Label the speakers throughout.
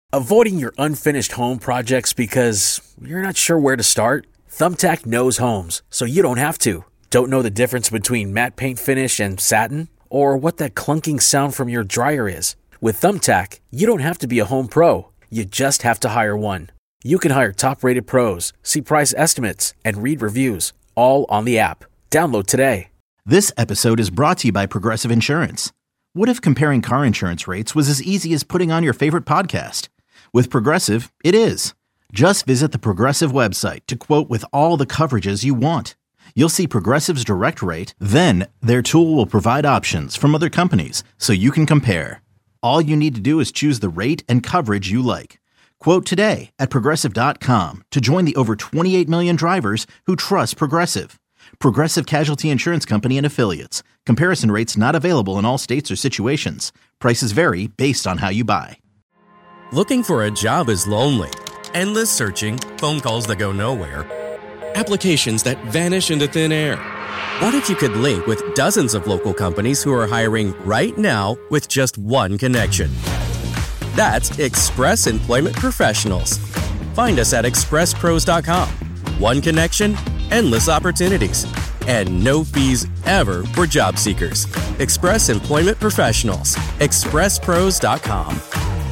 Speaker 1: Avoiding your unfinished home projects because you're not sure where to start? Thumbtack knows homes, so you don't have to. Don't know the difference between matte paint finish and satin? Or what that clunking sound from your dryer is? With Thumbtack, you don't have to be a home pro. You just have to hire one. You can hire top-rated pros, see price estimates, and read reviews, all on the app. Download today.
Speaker 2: This episode is brought to you by Progressive Insurance. What if comparing car insurance rates was as easy as putting on your favorite podcast? With Progressive, it is. Just visit the Progressive website to quote with all the coverages you want. You'll see Progressive's direct rate, then their tool will provide options from other companies so you can compare. All you need to do is choose the rate and coverage you like. Quote today at Progressive.com to join the over 28 million drivers who trust Progressive. Progressive Casualty Insurance Company and Affiliates. Comparison rates not available in all states or situations. Prices vary based on how you buy.
Speaker 3: Looking for a job is lonely. Endless searching, phone calls that go nowhere, applications that vanish into thin air. What if you could link with dozens of local companies who are hiring right now with just one connection? That's Express Employment Professionals. Find us at expresspros.com. One connection, endless opportunities, and no fees ever for job seekers. Express Employment Professionals. expresspros.com.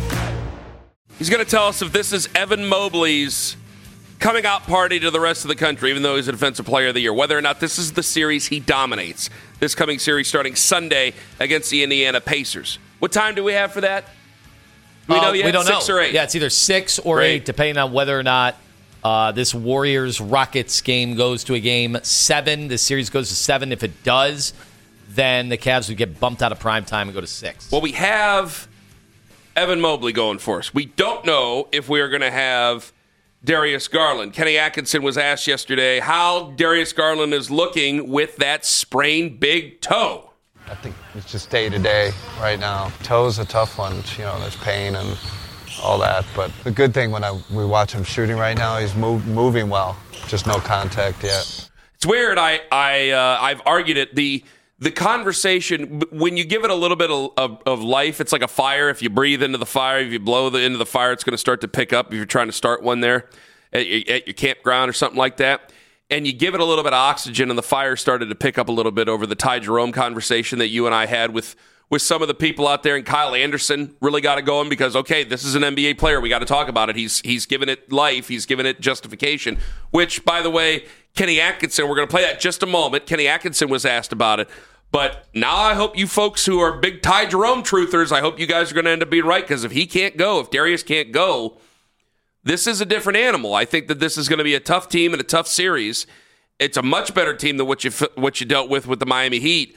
Speaker 4: He's going to tell us if this is Evan Mobley's coming out party to the rest of the country, even though he's a Defensive Player of the Year, whether or not this is the series he dominates. This coming series starting Sunday against the Indiana Pacers. What time do we have for that? Do we know yet?
Speaker 5: We don't
Speaker 4: 6
Speaker 5: know.
Speaker 4: or 8?
Speaker 5: Yeah, it's either 6 or 8, depending on whether or not this Warriors-Rockets game goes to a game 7. The series goes to 7. If it does, then the Cavs would get bumped out of prime time and go to 6.
Speaker 4: Well, we have Evan Mobley going for us. We don't know if we are going to have Darius Garland. Kenny Atkinson was asked yesterday how Darius Garland is looking with that sprained big toe.
Speaker 6: I think it's just day to day right now. Toe's a tough one. You know, there's pain and all that. But the good thing when we watch him shooting right now, he's moving well. Just no contact yet.
Speaker 4: It's weird. I've argued it. The conversation, when you give it a little bit of life, it's like a fire. If you breathe into the fire, if you blow into the fire, it's going to start to pick up if you're trying to start one there at your campground or something like that. And you give it a little bit of oxygen, and the fire started to pick up a little bit over the Ty Jerome conversation that you and I had with some of the people out there. And Kyle Anderson really got it going because, okay, this is an NBA player. We got to talk about it. He's given it life. He's given it justification, which, by the way, Kenny Atkinson, we're going to play that in just a moment. Kenny Atkinson was asked about it. But now I hope you folks who are big Ty Jerome truthers, I hope you guys are going to end up being right, because if he can't go, if Darius can't go, this is a different animal. I think that this is going to be a tough team and a tough series. It's a much better team than what you dealt with the Miami Heat.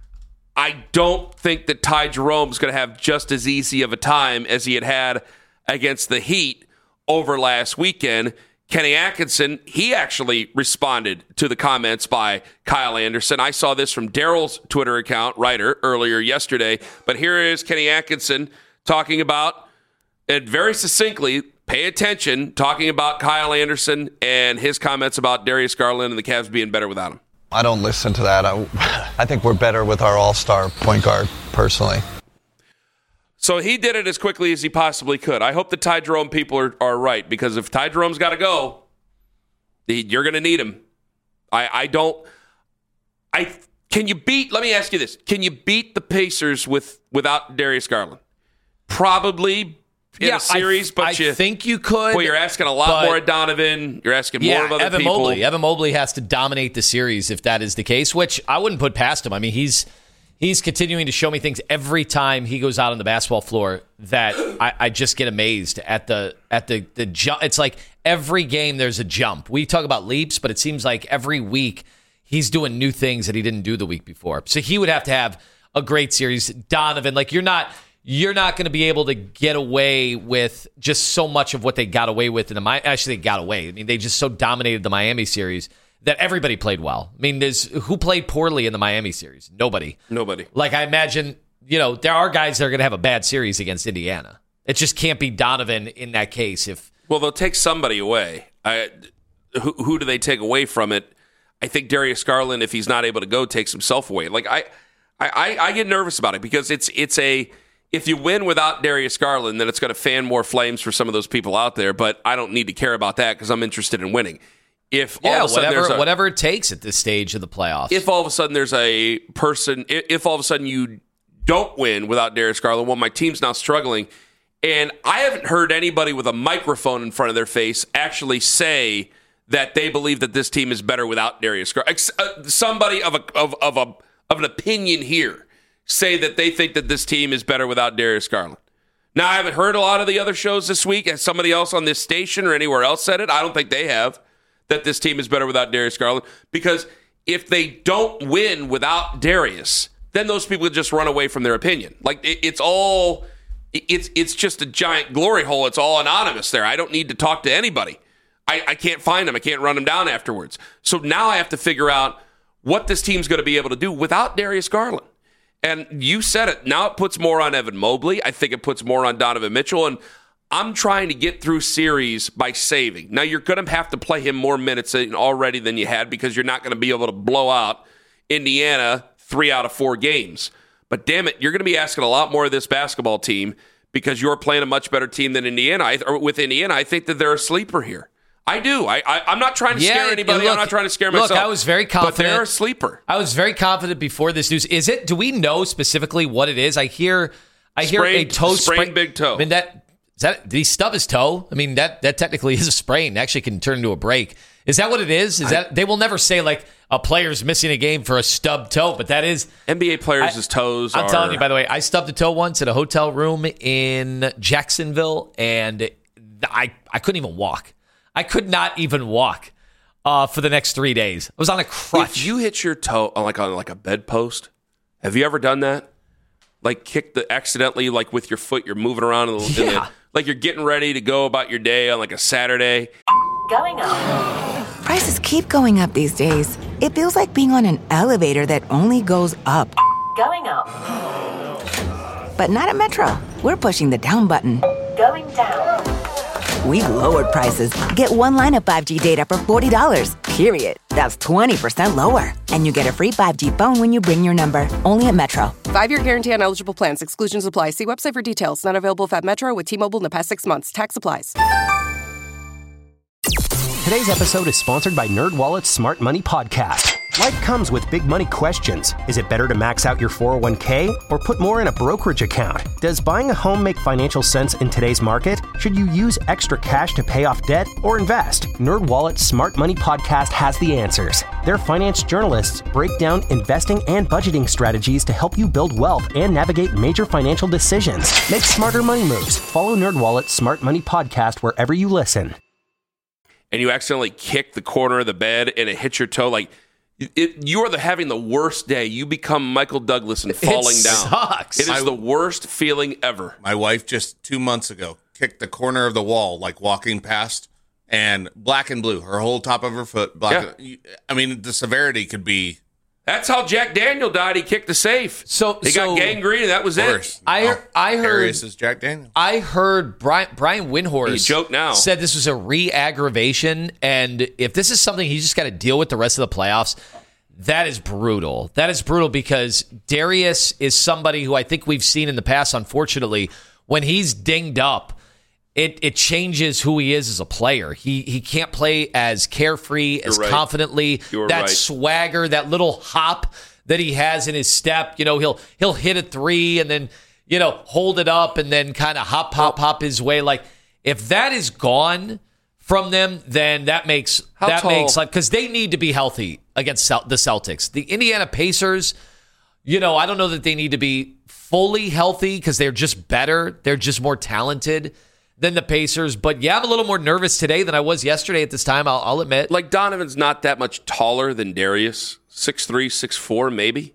Speaker 4: I don't think that Ty Jerome's going to have just as easy of a time as he had against the Heat over last weekend. Kenny Atkinson, he actually responded to the comments by Kyle Anderson. I saw this from Daryl's Twitter account, writer, earlier yesterday. But here is Kenny Atkinson talking about, and very succinctly, pay attention, talking about Kyle Anderson and his comments about Darius Garland and the Cavs being better without him.
Speaker 6: I don't listen to that. I think we're better with our all-star point guard, personally.
Speaker 4: So he did it as quickly as he possibly could. I hope the Ty Jerome people are right, because if Ty Jerome's got to go, you're going to need him. Can you beat, let me ask you this, can you beat the Pacers without Darius Garland? Probably in a series, but
Speaker 5: I think you could.
Speaker 4: Well, you're asking a lot more of Donovan. You're asking more of other people.
Speaker 5: Evan Mobley has to dominate the series if that is the case, which I wouldn't put past him. I mean, he's continuing to show me things every time he goes out on the basketball floor that I just get amazed at the jump. It's like every game there's a jump. We talk about leaps, but it seems like every week he's doing new things that he didn't do the week before. So he would have to have a great series. Donovan, like you're not going to be able to get away with just so much of what they got away with in the actually they got away. I mean, they just so dominated the Miami series that everybody played well. I mean, who played poorly in the Miami series? Nobody. Like, I imagine, there are guys that are going to have a bad series against Indiana. It just can't be Donovan in that case.
Speaker 4: Well, they'll take somebody away. Who do they take away from it? I think Darius Garland, if he's not able to go, takes himself away. Like, I get nervous about it because it's a if you win without Darius Garland, then it's going to fan more flames for some of those people out there. But I don't need to care about that because I'm interested in winning. If all of a sudden
Speaker 5: whatever it takes at this stage of the playoffs.
Speaker 4: If all of a sudden there's a person, if all of a sudden you don't win without Darius Garland, well, my team's now struggling, and I haven't heard anybody with a microphone in front of their face actually say that they believe that this team is better without Darius Garland. Somebody of an opinion here say that they think that this team is better without Darius Garland. Now, I haven't heard a lot of the other shows this week. Has somebody else on this station or anywhere else said it? I don't think they have, that this team is better without Darius Garland. Because if they don't win without Darius, then those people just run away from their opinion. Like, it's just a giant glory hole. It's all anonymous there. I don't need to talk to anybody. I can't find them. I can't run them down afterwards. So now I have to figure out what this team's going to be able to do without Darius Garland. And you said it. Now it puts more on Evan Mobley. I think it puts more on Donovan Mitchell. And I'm trying to get through series by saving. Now you're going to have to play him more minutes already than you had because you're not going to be able to blow out Indiana 3 out of 4 games. But damn it, you're going to be asking a lot more of this basketball team because you're playing a much better team than Indiana. With Indiana, I think that they're a sleeper here. I do. I'm not trying to scare anybody. I'm not trying to scare myself.
Speaker 5: Look, I was very confident.
Speaker 4: But they're a sleeper.
Speaker 5: I was very confident before this news. Do we know specifically what it is? I hear a toe sprain.
Speaker 4: Big toe.
Speaker 5: I mean, did he stub his toe? I mean, that technically is a sprain. It actually can turn into a break. Is that what it is? They will never say like a player's missing a game for a stubbed toe, but that is
Speaker 4: NBA players' toes.
Speaker 5: I'm telling you, by the way, I stubbed a toe once at a hotel room in Jacksonville, and I couldn't even walk. I could not even walk for the next 3 days. I was on a crutch.
Speaker 4: If you hit your toe on a bedpost, have you ever done that? Like accidentally, like with your foot, you're moving around like you're getting ready to go about your day on like a Saturday.
Speaker 7: Going up.
Speaker 8: Prices keep going up these days. It feels like being on an elevator that only goes up.
Speaker 7: Going up.
Speaker 8: But not at Metro. We're pushing the down button.
Speaker 7: Going down.
Speaker 8: We've lowered prices. Get one line of 5G data for $40, period. That's 20% lower. And you get a free 5G phone when you bring your number. Only at Metro.
Speaker 9: 5-year guarantee on eligible plans. Exclusions apply. See website for details. Not available at Metro with T-Mobile in the past 6 months. Tax applies.
Speaker 10: Today's episode is sponsored by NerdWallet's Smart Money Podcast. Life comes with big money questions. Is it better to max out your 401k or put more in a brokerage account? Does buying a home make financial sense in today's market? Should you use extra cash to pay off debt or invest? NerdWallet's Smart Money Podcast has the answers. Their finance journalists break down investing and budgeting strategies to help you build wealth and navigate major financial decisions. Make smarter money moves. Follow NerdWallet's Smart Money Podcast wherever you listen.
Speaker 4: And you accidentally kick the corner of the bed and it hits your toe, like you are having the worst day. You become Michael Douglas and falling down.
Speaker 5: Sucks.
Speaker 4: It is the worst feeling ever.
Speaker 11: My wife just 2 months ago kicked the corner of the wall, like walking past, and black and blue. Her whole top of her foot. Black. Yeah. I mean, the severity could be.
Speaker 4: That's how Jack Daniel died. He kicked the safe. He got gangrene, and that was it.
Speaker 5: I heard.
Speaker 11: Darius is Jack Daniel.
Speaker 5: I heard Brian Windhorst
Speaker 4: joke now.
Speaker 5: Said this was a re-aggravation, and if this is something he's just got to deal with the rest of the playoffs, that is brutal. That is brutal because Darius is somebody who I think we've seen in the past, unfortunately, when he's dinged up, it changes who he is as a player. He can't play as carefree, as confidently. That swagger, that little hop that he has in his step. You know, he'll hit a three and then, you know, hold it up and then kind of hop his way. Like, if that is gone from them, then that makes like, because they need to be healthy against the Celtics. The Indiana Pacers, you know, I don't know that they need to be fully healthy because they're just better. They're just more talented than the Pacers. But yeah, I'm a little more nervous today than I was yesterday at this time, I'll admit.
Speaker 4: Like, Donovan's not that much taller than Darius. 6'3", 6'4", maybe.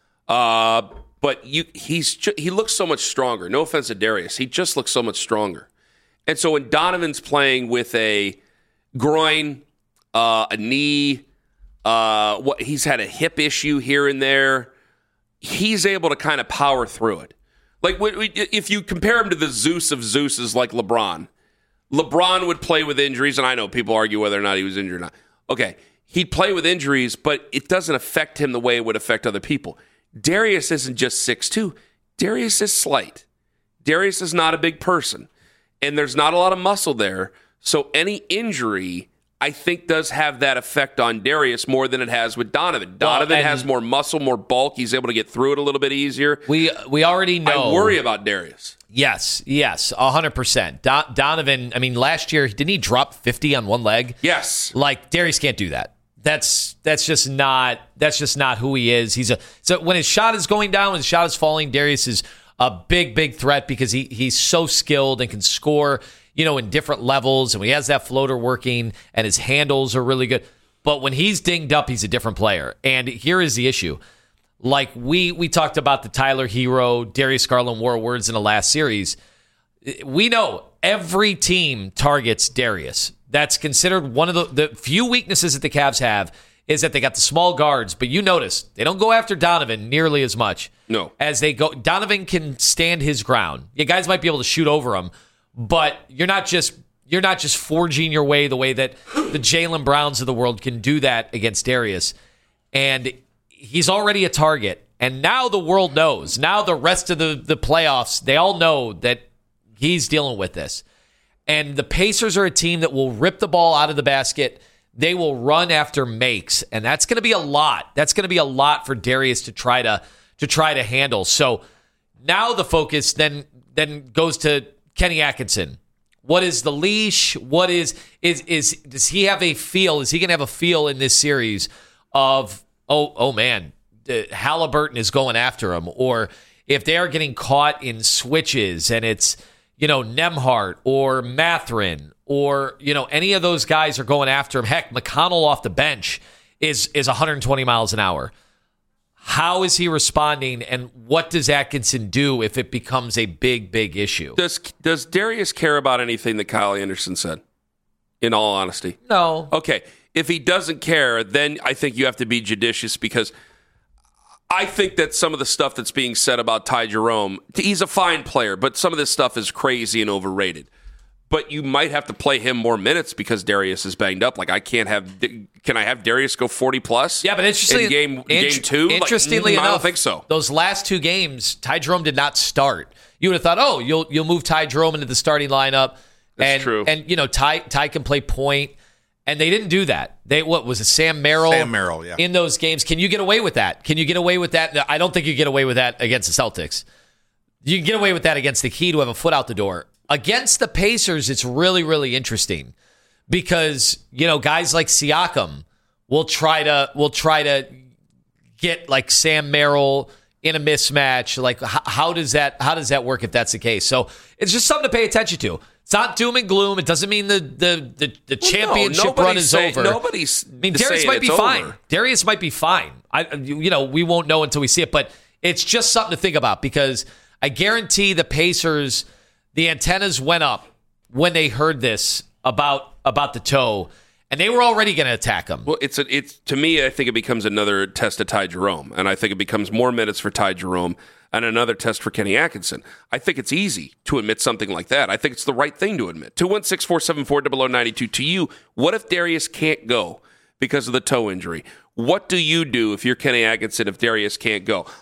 Speaker 4: But he looks so much stronger. No offense to Darius. He just looks so much stronger. And so when Donovan's playing with a groin, a knee, he's had a hip issue here and there, he's able to kind of power through it. Like, if you compare him to the Zeus of Zeuses like LeBron would play with injuries, and I know people argue whether or not he was injured or not. Okay, he'd play with injuries, but it doesn't affect him the way it would affect other people. Darius isn't just 6'2". Darius is slight. Darius is not a big person, and there's not a lot of muscle there. So any injury, I think, does have that effect on Darius more than it has with Donovan. Donovan has more muscle, more bulk. He's able to get through it a little bit easier.
Speaker 5: We already know.
Speaker 4: I worry about Darius.
Speaker 5: Yes, 100%. Donovan, I mean, last year, didn't he drop 50 on one leg?
Speaker 4: Yes.
Speaker 5: Like, Darius can't do that. That's just not who he is. So when his shot is going down, when his shot is falling, Darius is a big threat because he's so skilled and can score, in different levels, and when he has that floater working and his handles are really good. But when he's dinged up, he's a different player. And here is the issue. Like we talked about the Tyler Hero, Darius Garland war words in the last series. We know every team targets Darius. That's considered one of the few weaknesses that the Cavs have is that they got the small guards, but you notice they don't go after Donovan nearly as much.
Speaker 4: No.
Speaker 5: As they go. Donovan can stand his ground. You guys might be able to shoot over him, but you're not just forging your way the way that the Jaylen Browns of the world can do that against Darius. And he's already a target. And now the world knows. Now the rest of the playoffs, they all know that he's dealing with this. And the Pacers are a team that will rip the ball out of the basket. They will run after makes. And that's going to be a lot. That's going to be a lot for Darius to try to handle. So now the focus then goes to Kenny Atkinson. What is the leash? What is does he have a feel? Is he going to have a feel in this series of, oh man, Halliburton is going after him? Or if they are getting caught in switches and it's, Nembhard or Mathurin or, any of those guys are going after him. Heck, McConnell off the bench is 120 miles an hour. How is he responding, and what does Atkinson do if it becomes a big issue?
Speaker 4: Does Darius care about anything that Kyle Anderson said, in all honesty?
Speaker 5: No.
Speaker 4: Okay, if he doesn't care, then I think you have to be judicious because I think that some of the stuff that's being said about Ty Jerome, he's a fine player, but some of this stuff is crazy and overrated. But you might have to play him more minutes because Darius is banged up. Like, can I have Darius go 40 plus?
Speaker 5: Yeah, but interestingly,
Speaker 4: in game two?
Speaker 5: Interestingly enough,
Speaker 4: I don't think so.
Speaker 5: Those last two games, Ty Jerome did not start. You would have thought, you'll move Ty Jerome into the starting lineup.
Speaker 4: That's true.
Speaker 5: And Ty can play point. And they didn't do that. What was it, Sam Merrill?
Speaker 11: Sam Merrill, yeah.
Speaker 5: In those games. Can you get away with that? I don't think you get away with that against the Celtics. You can get away with that against the Heat who have a foot out the door. Against the Pacers, it's really, really interesting because, guys like Siakam will try to get like Sam Merrill in a mismatch. Like, how does that work if that's the case? So it's just something to pay attention to. It's not doom and gloom. It doesn't mean the championship run is over. Darius might be fine. Over. Darius might be fine. We won't know until we see it, but it's just something to think about because I guarantee the Pacers, the antennas went up when they heard this about the toe, and they were already going to attack him.
Speaker 4: Well, it's to me, I think it becomes another test of Ty Jerome, and I think it becomes more minutes for Ty Jerome and another test for Kenny Atkinson. I think it's easy to admit something like that. I think it's the right thing to admit. 216-474-0092. To you, what if Darius can't go because of the toe injury? What do you do if you're Kenny Atkinson if Darius can't go?